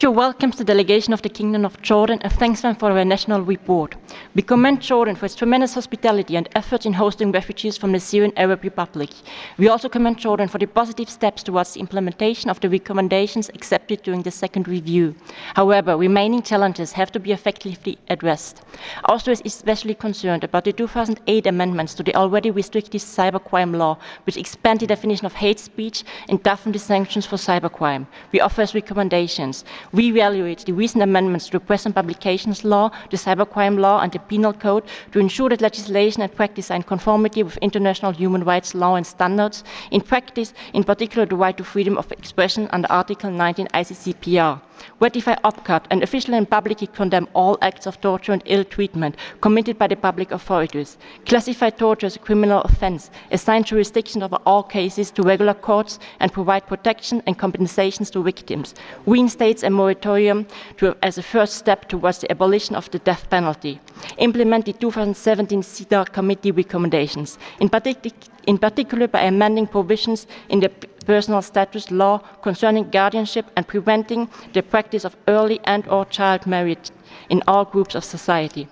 welcomes the delegation of the Kingdom of Jordan and thanks them for their national report. We commend Jordan for its tremendous hospitality and efforts in hosting refugees from the Syrian Arab Republic. We also commend Jordan for the positive steps towards the implementation of the recommendations accepted during the second review. However, remaining challenges have to be effectively addressed. Austria is especially concerned about the 2008 amendments to the already restrictive cybercrime law, which expand the definition of hate speech and toughen the sanctions for cybercrime. We offer as recommendations. We evaluate the recent amendments to the Press and Publications Law, the Cybercrime Law, and the Penal Code to ensure that legislation and practice are in conformity with international human rights law and standards. In practice, in particular, the right to freedom of expression under Article 19 ICCPR. Ratify OPCAT and officially and publicly condemn all acts of torture and ill treatment committed by the public authorities. Classify torture as a criminal offense, assign jurisdiction over all cases to regular courts, and provide protection and compensations to victims. Reinstates a moratorium as a first step towards the abolition of the death penalty. Implement the 2017 CEDAW committee recommendations, in particular by amending provisions in the personal status law concerning guardianship and preventing the practice of early and/or child marriage in all groups of society.